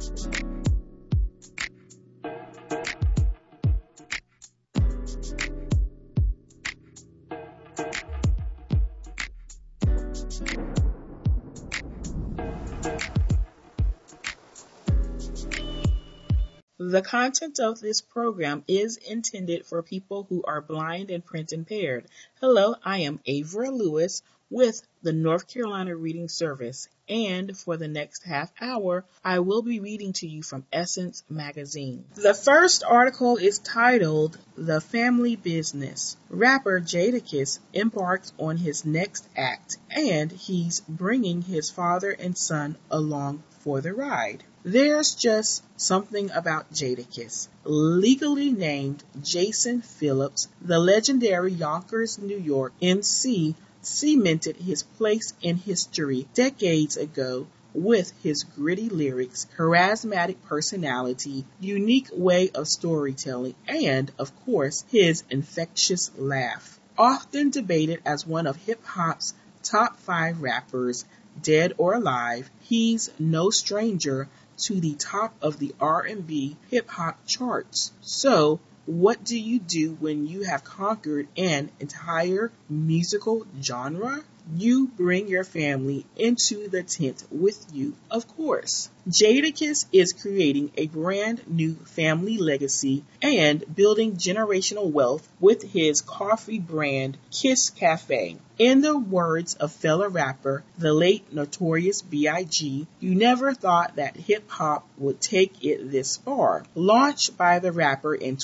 The content of this program is intended for people who are blind and print impaired. Hello, I am Avra Lewis with the North Carolina Reading Service, and for the next half hour, I will be reading to you from Essence Magazine. The first article is titled, The Family Business. Rapper Jadakiss embarks on his next act, and he's bringing his father and son along for the ride. There's just something about Jadakiss. Legally named Jason Phillips, the legendary Yonkers, New York MC cemented his place in history decades ago with his gritty lyrics, charismatic personality, unique way of storytelling, and, of course, his infectious laugh. Often debated as one of hip-hop's top 5 rappers, dead or alive, he's no stranger to the top of the R&B hip-hop charts. So, what do you do when you have conquered an entire musical genre? You bring your family into the tent with you, of course. Jadakiss is creating a brand new family legacy and building generational wealth with his coffee brand, Kiss Cafe. In the words of fellow rapper, the late Notorious B.I.G., you never thought that hip-hop would take it this far. Launched by the rapper in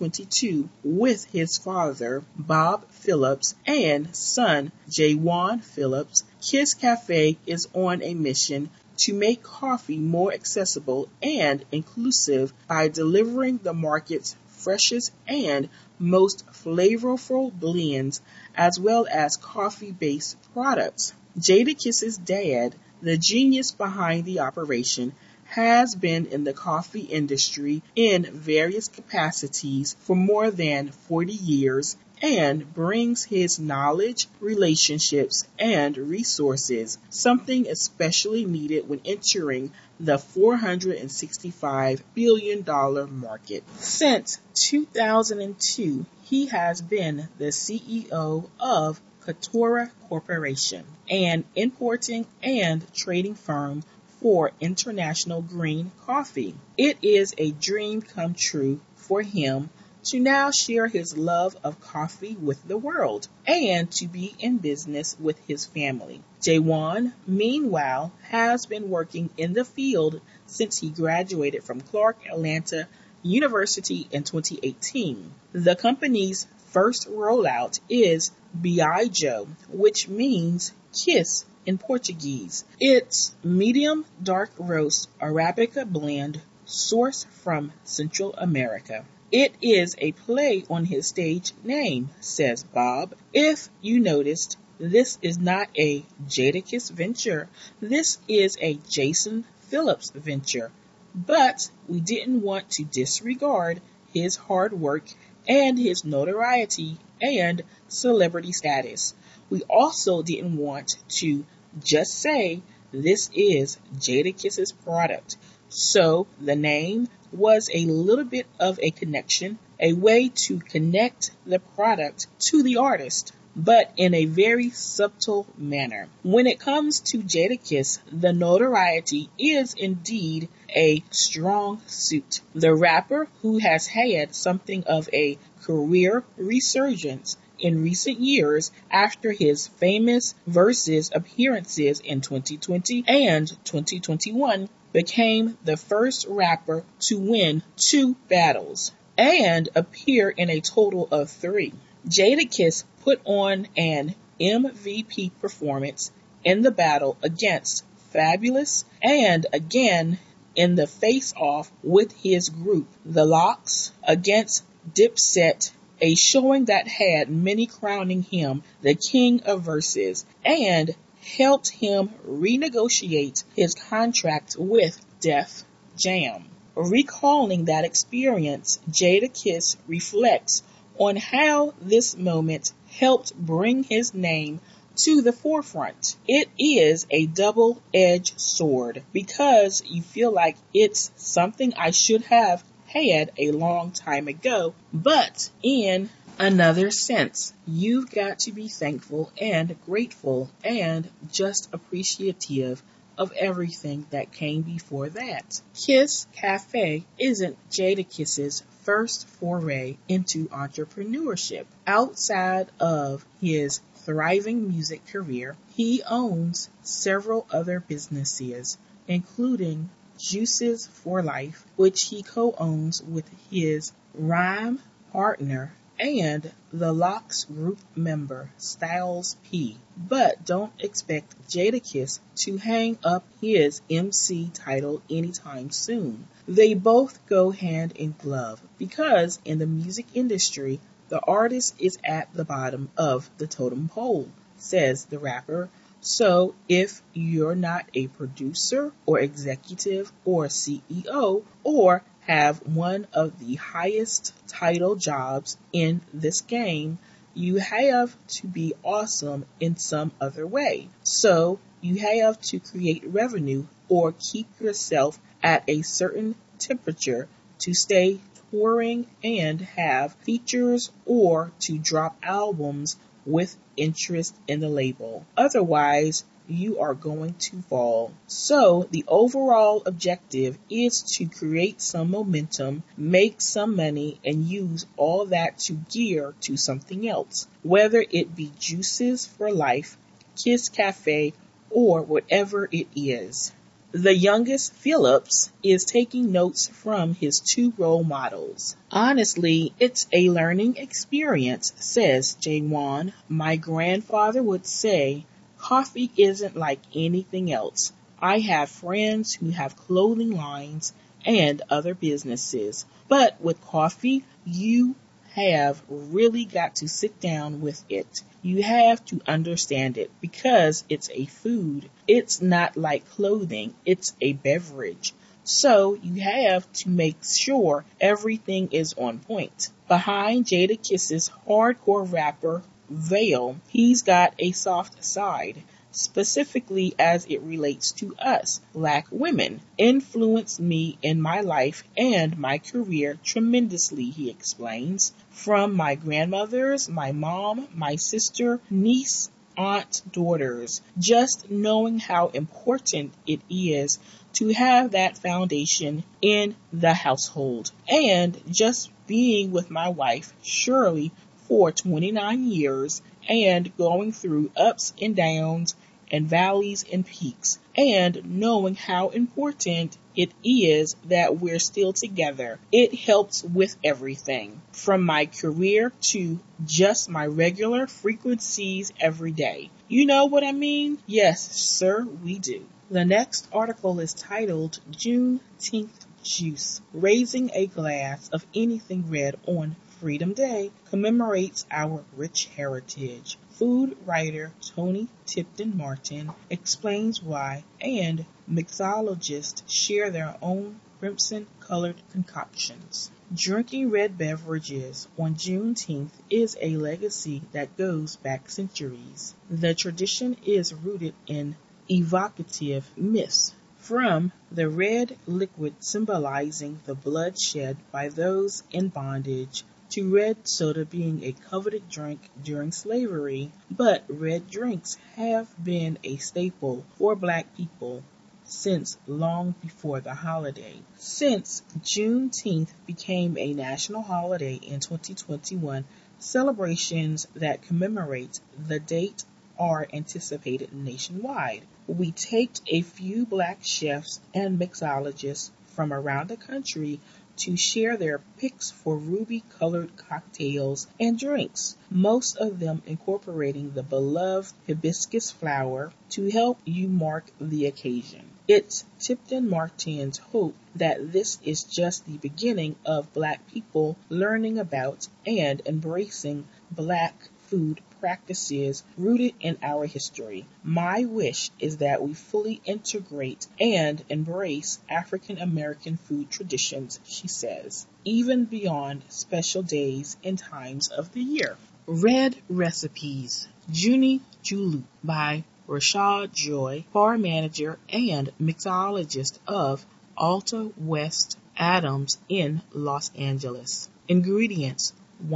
2022 with his father, Bob Phillips, and son, Jaywan Phillips, Kiss Cafe is on a mission to make coffee more accessible and inclusive by delivering the market's freshest and most flavorful blends, as well as coffee-based products. Jadakiss's dad, the genius behind the operation, has been in the coffee industry in various capacities for more than 40 years and brings his knowledge, relationships, and resources, something especially needed when entering the $465 billion market. Since 2002, he has been the CEO of Katora Corporation, an importing and trading firm for international green coffee. It is a dream come true for him to now share his love of coffee with the world and to be in business with his family. Jaywan, meanwhile, has been working in the field since he graduated from Clark Atlanta University in 2018. The company's first rollout is Biajo, which means kiss in Portuguese. It's medium dark roast Arabica blend sourced from Central America. It is a play on his stage name, says Bob. If you noticed, this is not a Jadakiss venture. This is a Jason Phillips venture. But we didn't want to disregard his hard work and his notoriety and celebrity status. We also didn't want to just say this is Jadakiss's product. So the name was a little bit of a connection, a way to connect the product to the artist, but in a very subtle manner. When it comes to Jadakiss, the notoriety is indeed a strong suit. The rapper, who has had something of a career resurgence in recent years after his famous Versus appearances in 2020 and 2021, became the first rapper to win 2 battles and appear in a total of 3. Jadakiss put on an MVP performance in the battle against Fabulous and again in the face-off with his group, The Lox, against Dipset, a showing that had many crowning him the king of verses and helped him renegotiate his contract with Def Jam. Recalling that experience, Jadakiss reflects on how this moment helped bring his name to the forefront. It is a double-edged sword because you feel like it's something I should have had a long time ago, but in another sense, you've got to be thankful and grateful and just appreciative of everything that came before that. Kiss Cafe isn't Jadakiss's first foray into entrepreneurship. Outside of his thriving music career, he owns several other businesses, including Juices for Life, which he co-owns with his rhyme partner and the Lox Group member, Styles P. But don't expect Jadakiss to hang up his MC title anytime soon. They both go hand in glove because in the music industry, the artist is at the bottom of the totem pole, says the rapper. So if you're not a producer or executive or CEO or have one of the highest title jobs in this game, you have to be awesome in some other way. So you have to create revenue or keep yourself at a certain temperature to stay touring and have features or to drop albums with interest in the label. Otherwise, you are going to fall. So the overall objective is to create some momentum, make some money, and use all that to gear to something else, whether it be Juices for Life, Kiss Cafe, or whatever it is. The youngest Phillips is taking notes from his two role models. Honestly, it's a learning experience, says Jaywan. My grandfather would say, coffee isn't like anything else. I have friends who have clothing lines and other businesses, but with coffee, you have really got to sit down with it. You have to understand it because it's a food. It's not like clothing. It's a beverage. So you have to make sure everything is on point. Behind Jadakiss's hardcore rapper veil, he's got a soft side, specifically as it relates to us, Black women, influenced me in my life and my career tremendously, he explains. From my grandmothers, my mom, my sister, niece, aunt, daughters, just knowing how important it is to have that foundation in the household. And just being with my wife, Shirley, for 29 years and going through ups and downs and valleys and peaks, and knowing how important it is that we're still together. It helps with everything, from my career to just my regular frequencies every day. You know what I mean? Yes, sir, we do. The next article is titled Juneteenth Juice, Raising a Glass of Anything Red on Freedom Day commemorates our rich heritage. Food writer Tony Tipton Martin explains why, and mixologists share their own crimson-colored concoctions. Drinking red beverages on Juneteenth is a legacy that goes back centuries. The tradition is rooted in evocative myths, from the red liquid symbolizing the blood shed by those in bondage to red soda being a coveted drink during slavery. But red drinks have been a staple for Black people since long before the holiday. Since Juneteenth became a national holiday in 2021, celebrations that commemorate the date are anticipated nationwide. We take a few Black chefs and mixologists from around the country to share their picks for ruby-colored cocktails and drinks, most of them incorporating the beloved hibiscus flower to help you mark the occasion. It's Tipton Martin's hope that this is just the beginning of Black people learning about and embracing Black food practices rooted in our history. My wish is that we fully integrate and embrace African American food traditions, she says, even beyond special days and times of the year. Red recipes. Junie Julu by Rashad Joy, bar manager and mixologist of Alta West Adams in Los Angeles. Ingredients: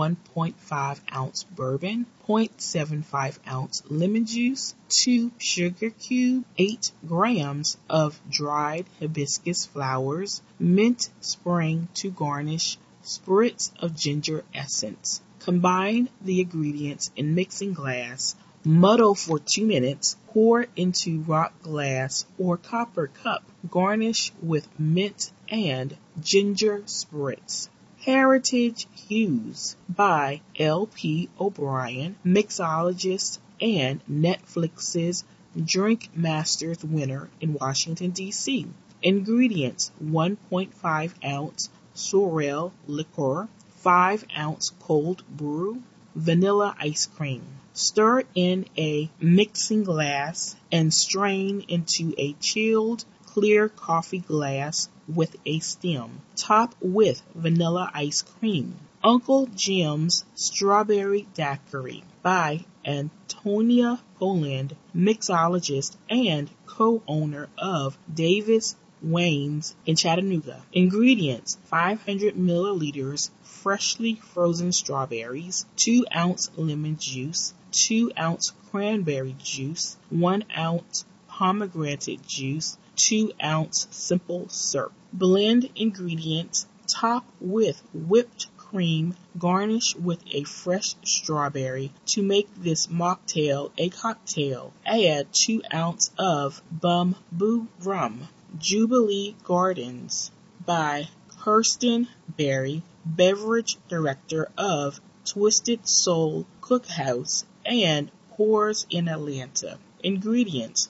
1.5 ounce bourbon, 0.75 ounce lemon juice, 2 sugar cubes, 8 grams of dried hibiscus flowers, mint spring to garnish, spritz of ginger essence. Combine the ingredients in mixing glass, muddle for 2 minutes, pour into rock glass or copper cup, garnish with mint and ginger spritz. Heritage Hues by L.P. O'Brien, mixologist and Netflix's Drink Masters winner in Washington, D.C. Ingredients: 1.5 ounce sorrel liqueur, 5 ounce cold brew, vanilla ice cream. Stir in a mixing glass and strain into a chilled, clear coffee glass with a stem. Top with vanilla ice cream. Uncle Jim's Strawberry Daiquiri by Antonia Poland, mixologist and co-owner of Davis Wayne's in Chattanooga. Ingredients: 500 milliliters freshly frozen strawberries, 2 ounce lemon juice, 2 ounce cranberry juice, 1 ounce pomegranate juice, 2 ounce simple syrup. Blend ingredients, top with whipped cream, garnish with a fresh strawberry. To make this mocktail a cocktail, add 2 ounces of Bumbu rum. Jubilee Gardens by Kirsten Berry, beverage director of Twisted Soul Cookhouse and Pours in Atlanta. Ingredients: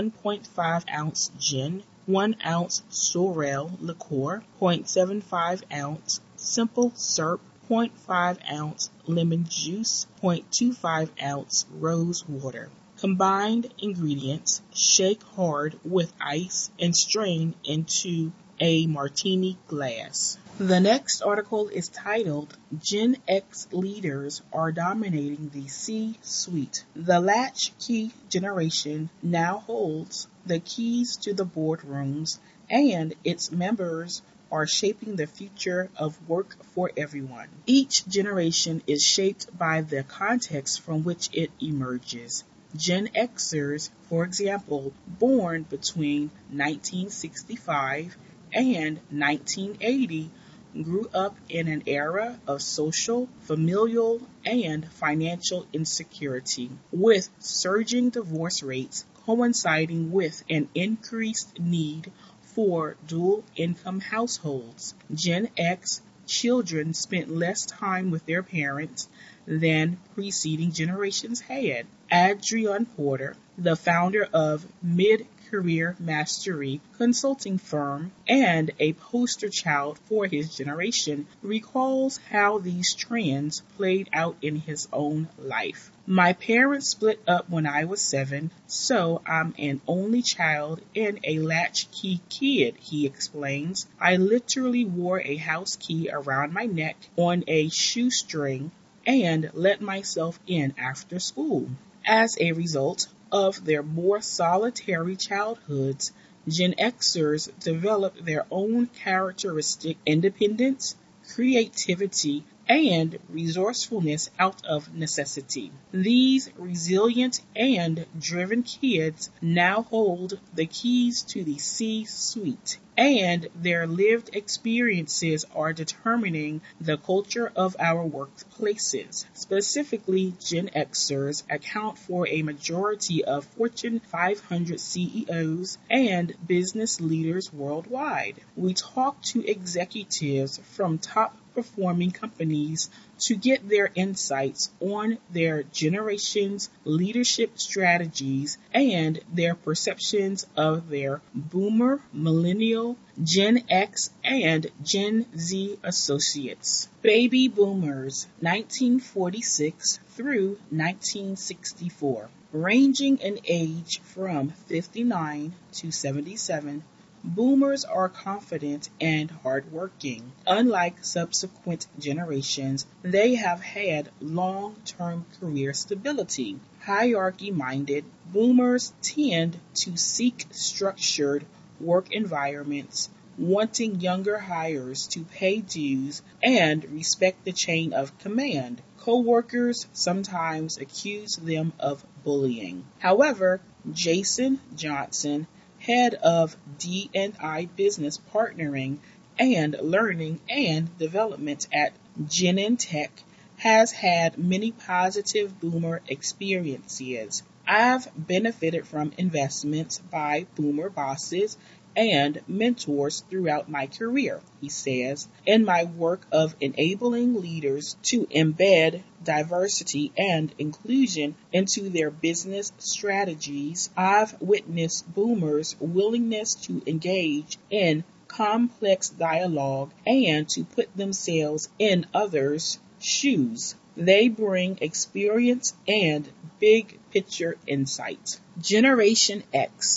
1.5 ounce gin, 1 ounce sorrel liqueur, 0.75 ounce simple syrup, 0.5 ounce lemon juice, 0.25 ounce rose water. Combined ingredients: shake hard with ice and strain into a martini glass. The next article is titled, Gen X Leaders Are Dominating the C-Suite. The latchkey generation now holds the keys to the boardrooms, and its members are shaping the future of work for everyone. Each generation is shaped by the context from which it emerges. Gen Xers, for example, born between 1965 and 1980, grew up in an era of social, familial, and financial insecurity, with surging divorce rates coinciding with an increased need for dual-income households. Gen X children spent less time with their parents than preceding generations had. Adrian Porter, the founder of Mid-Career Mastery consulting firm and a poster child for his generation, recalls how these trends played out in his own life. My parents split up when I was 7, so I'm an only child and a latchkey kid, he explains. I literally wore a house key around my neck on a shoestring and let myself in after school. As a result of their more solitary childhoods, Gen Xers developed their own characteristic independence, creativity, and resourcefulness out of necessity. These resilient and driven kids now hold the keys to the C-suite, and their lived experiences are determining the culture of our workplaces. Specifically, Gen Xers account for a majority of Fortune 500 CEOs and business leaders worldwide. We talk to executives from top performing companies to get their insights on their generation's leadership strategies and their perceptions of their Boomer, Millennial, Gen X, and Gen Z associates. Baby Boomers, 1946 through 1964, ranging in age from 59 to 77, Boomers are confident and hardworking. Unlike subsequent generations, they have had long-term career stability. Hierarchy-minded, boomers tend to seek structured work environments, wanting younger hires to pay dues and respect the chain of command. Coworkers sometimes accuse them of bullying. However, Jason Johnson, head of D&I Business Partnering and Learning and Development at Genentech, has had many positive boomer experiences. I've benefited from investments by boomer bosses and mentors throughout my career, he says. In my work of enabling leaders to embed diversity and inclusion into their business strategies, I've witnessed boomers' willingness to engage in complex dialogue and to put themselves in others' shoes. They bring experience and big picture insight. Generation X,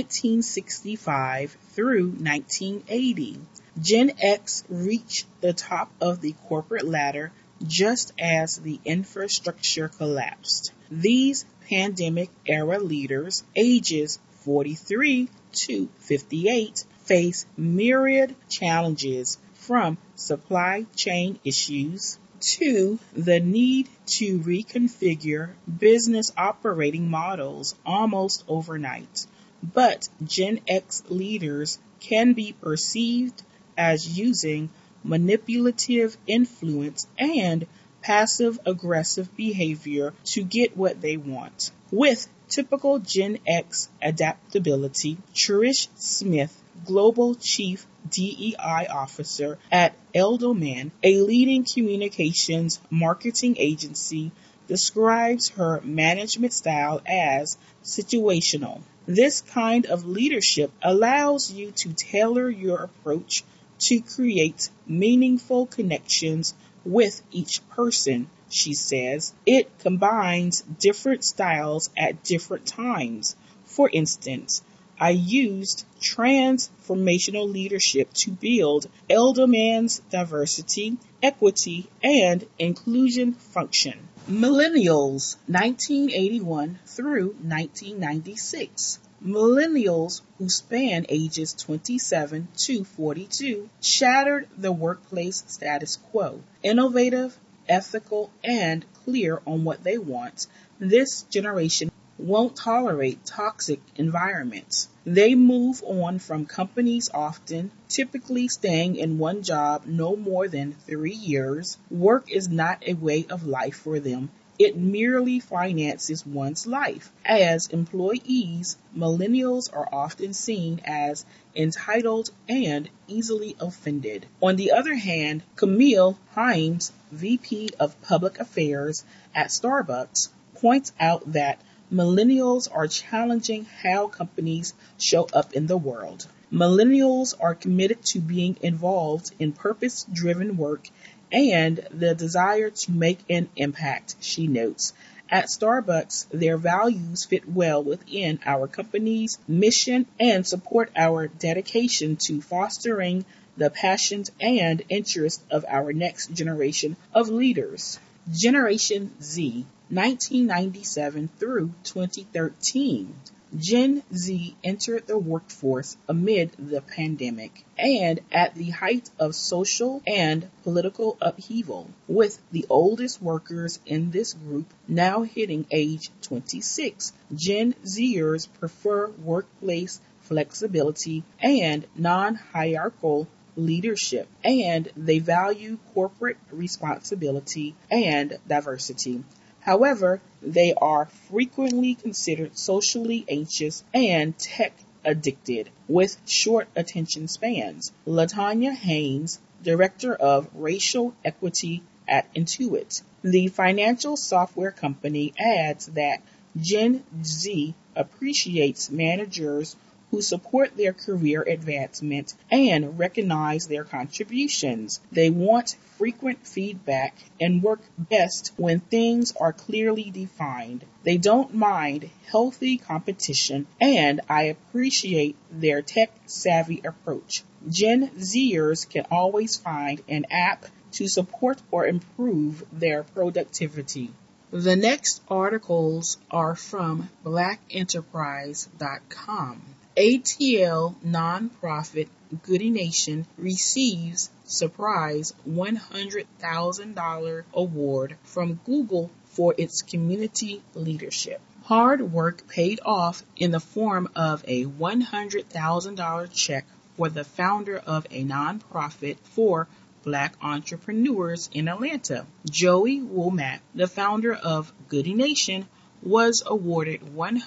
1965 through 1980. Gen X reached the top of the corporate ladder just as the infrastructure collapsed. These pandemic-era leaders, ages 43 to 58, face myriad challenges from supply chain issues to the need to reconfigure business operating models almost overnight. But Gen X leaders can be perceived as using manipulative influence and passive-aggressive behavior to get what they want. With typical Gen X adaptability, Trish Smith, Global Chief DEI Officer at Eldoman, a leading communications marketing agency, describes her management style as situational. This kind of leadership allows you to tailor your approach to create meaningful connections with each person, she says. It combines different styles at different times. For instance, I used transformational leadership to build Elderman's diversity, equity, and inclusion function. Millennials, 1981 through 1996. Millennials, who span ages 27 to 42, shattered the workplace status quo. Innovative, ethical, and clear on what they want, this generation won't tolerate toxic environments. They move on from companies often, typically staying in one job no more than 3 years. Work is not a way of life for them. It merely finances one's life. As employees, millennials are often seen as entitled and easily offended. On the other hand, Camille Himes, VP of Public Affairs at Starbucks, points out that millennials are challenging how companies show up in the world. Millennials are committed to being involved in purpose-driven work and the desire to make an impact, she notes. At Starbucks, their values fit well within our company's mission and support our dedication to fostering the passions and interests of our next generation of leaders. Generation Z, 1997 through 2013. Gen Z entered the workforce amid the pandemic and at the height of social and political upheaval, with the oldest workers in this group now hitting age 26. Gen Zers prefer workplace flexibility and non-hierarchical leadership, and they value corporate responsibility and diversity. However, they are frequently considered socially anxious and tech addicted with short attention spans. LaTanya Haynes, Director of Racial Equity at Intuit, the financial software company, adds that Gen Z appreciates managers who support their career advancement and recognize their contributions. They want frequent feedback and work best when things are clearly defined. They don't mind healthy competition, and I appreciate their tech-savvy approach. Gen Zers can always find an app to support or improve their productivity. The next articles are from blackenterprise.com. ATL nonprofit Goody Nation receives surprise $100,000 award from Google for its community leadership. Hard work paid off in the form of a $100,000 check for the founder of a nonprofit for Black entrepreneurs in Atlanta. Joey Womack, the founder of Goody Nation, was awarded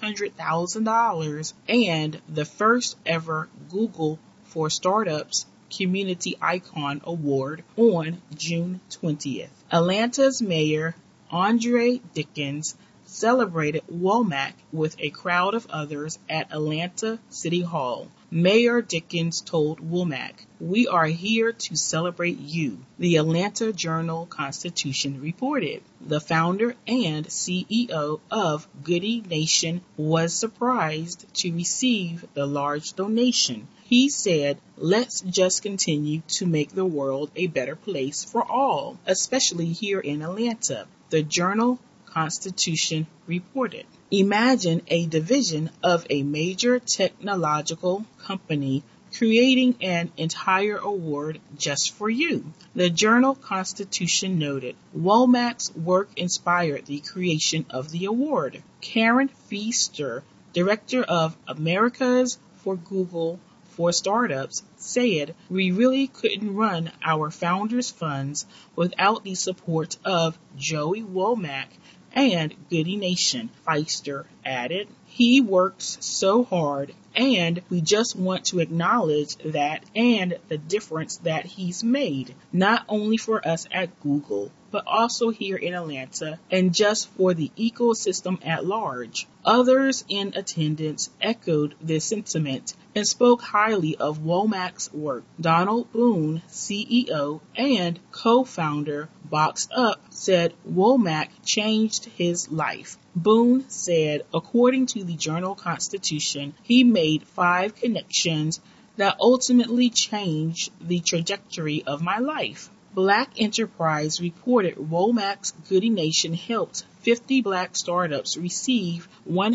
$100,000 and the first ever Google for Startups Community Icon Award on June 20th. Atlanta's Mayor Andre Dickens celebrated Womack with a crowd of others at Atlanta City Hall. Mayor Dickens told Womack, "We are here to celebrate you," the Atlanta Journal-Constitution reported. The founder and CEO of Goody Nation was surprised to receive the large donation. He said, "Let's just continue to make the world a better place for all, especially here in Atlanta," the Journal-Constitution reported. Imagine a division of a major technological company creating an entire award just for you. The Journal-Constitution noted Womack's work inspired the creation of the award. Karen Feaster, director of Americas for Google for Startups, said, "We really couldn't run our founders' funds without the support of Joey Womack and Goody Nation," Feaster added. "He works so hard, and we just want to acknowledge that and the difference that he's made, not only for us at Google, but also here in Atlanta and just for the ecosystem at large." Others in attendance echoed this sentiment and spoke highly of Womack's work. Donald Boone, CEO and co-founder Boxed Up, said Womack changed his life. Boone said, according to the Journal-Constitution, he made 5 connections that ultimately changed the trajectory of my life. Black Enterprise reported Womack's Goody Nation helped 50 Black startups receive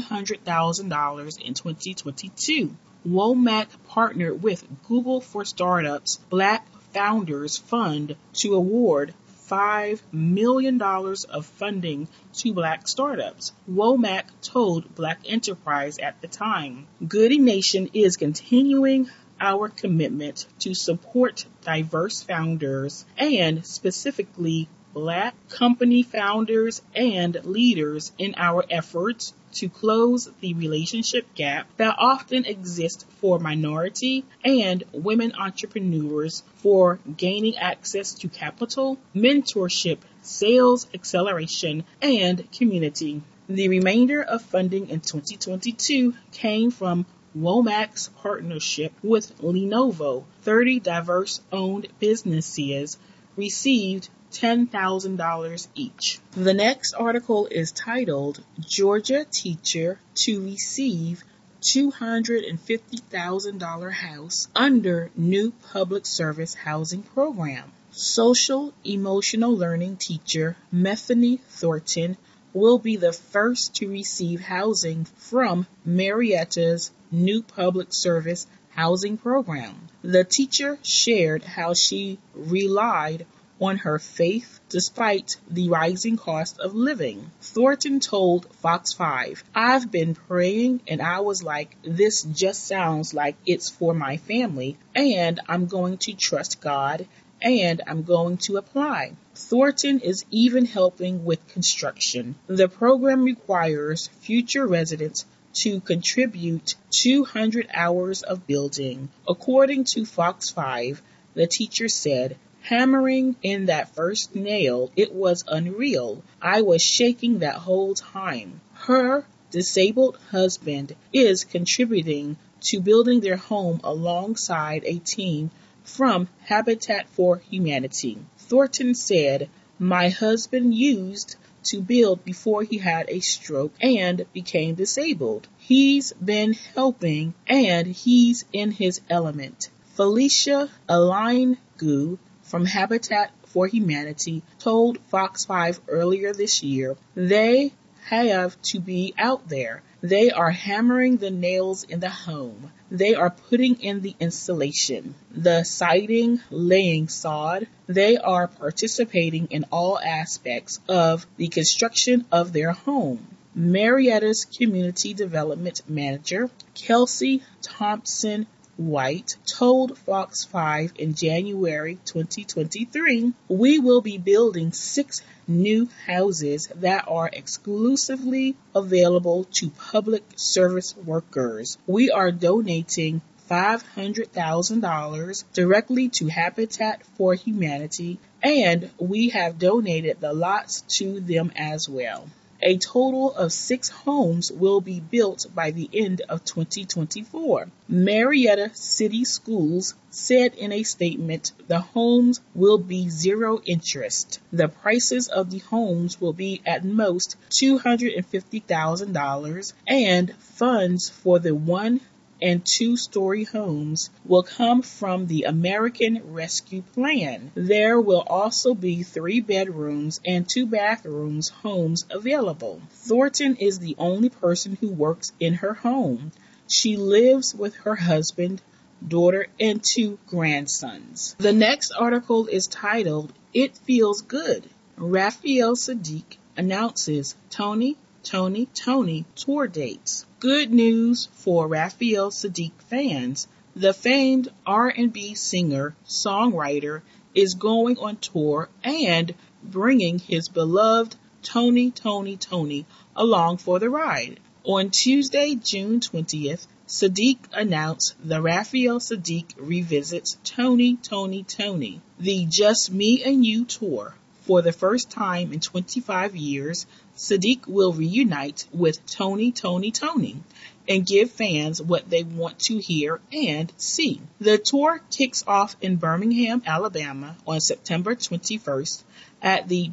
$100,000 in 2022. Womack partnered with Google for Startups Black Founders Fund to award $5 million of funding to Black startups. Womack told Black Enterprise at the time, "Goody Nation is continuing our commitment to support diverse founders and specifically Black company founders and leaders in our efforts to close the relationship gap that often exists for minority and women entrepreneurs for gaining access to capital, mentorship, sales acceleration, and community." The remainder of funding in 2022 came from Womack's partnership with Lenovo. 30 diverse-owned businesses received $10,000 each. The next article is titled, Georgia Teacher to Receive $250,000 House Under New Public Service Housing Program. Social Emotional Learning teacher Methany Thornton will be the first to receive housing from Marietta's new public service housing program. The teacher shared how she relied on her faith despite the rising cost of living. Thornton told Fox 5, "I've been praying and I was like, this just sounds like it's for my family, and I'm going to trust God and I'm going to apply." Thornton is even helping with construction. The program requires future residents to contribute 200 hours of building. According to Fox 5, the teacher said, "Hammering in that first nail, it was unreal. I was shaking that whole time." Her disabled husband is contributing to building their home alongside a team from Habitat for Humanity. Thornton said, "My husband used to build before he had a stroke and became disabled. He's been helping and he's in his element." Felicia Alingu from Habitat for Humanity told Fox 5 earlier this year, "They have to be out there. They are hammering the nails in the home. They are putting in the insulation, the siding, laying sod. They are participating in all aspects of the construction of their home." Marietta's Community Development Manager, Kelsey Thompson White, told Fox 5 in January 2023, "We will be building 6 new houses that are exclusively available to public service workers. We are donating $500,000 directly to Habitat for Humanity, and we have donated the lots to them as well." A total of 6 homes will be built by the end of 2024. Marietta City Schools said in a statement the homes will be zero interest. The prices of the homes will be at most $250,000, and funds for the 1- and 2-story homes will come from the American Rescue Plan. There will also be 3 bedrooms and 2 bathrooms homes available. Thornton is the only person who works in her home. She lives with her husband, daughter, and 2 grandsons. The next article is titled, "It Feels Good." Raphael Saadiq announces Tony tour dates. Good news for Raphael Saadiq fans. The famed R&B singer-songwriter is going on tour and bringing his beloved Tony along for the ride. On Tuesday, June 20th, Saadiq announced the Raphael Saadiq revisits Tony, the Just Me and You tour. For the first time in 25 years, Saadiq will reunite with Tony and give fans what they want to hear and see. The tour kicks off in Birmingham, Alabama on September 21st at the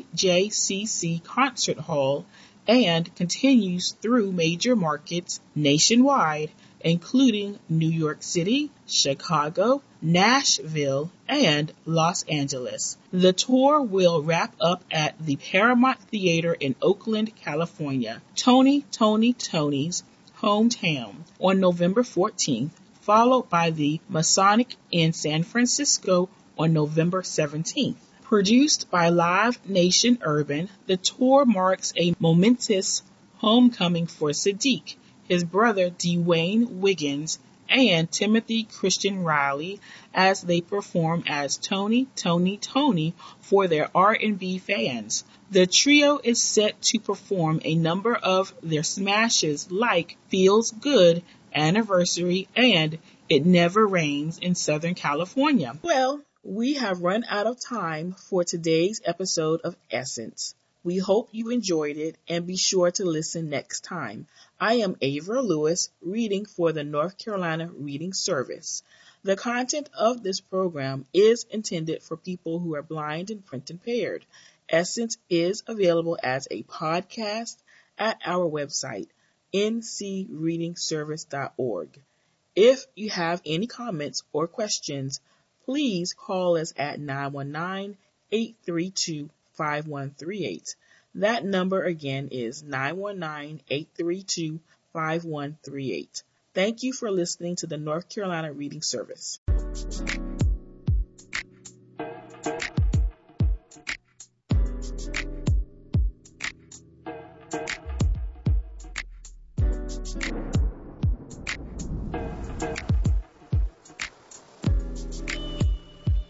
BJCC Concert Hall and continues through major markets nationwide, including New York City, Chicago, Nashville, and Los Angeles. The tour will wrap up at the Paramount Theater in Oakland, California, Tony's hometown, on November 14th, followed by the Masonic in San Francisco on November 17th. Produced by Live Nation Urban, the tour marks a momentous homecoming for Saadiq, his brother Dwayne Wiggins, and Timothy Christian Riley as they perform as Tony for their R&B fans. The trio is set to perform a number of their smashes like Feels Good, Anniversary, and It Never Rains in Southern California. Well, we have run out of time for today's episode of Essence. We hope you enjoyed it and be sure to listen next time. I am Avra Lewis, reading for the North Carolina Reading Service. The content of this program is intended for people who are blind and print impaired. Essence is available as a podcast at our website, ncreadingservice.org. If you have any comments or questions, please call us at 919-832-5138. That number again is 919-832-5138. Thank you for listening to the North Carolina Reading Service.